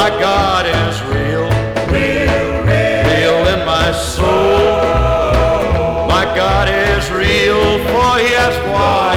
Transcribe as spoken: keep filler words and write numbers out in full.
my God is real, real, real, real in my soul. My God is real, for He has won.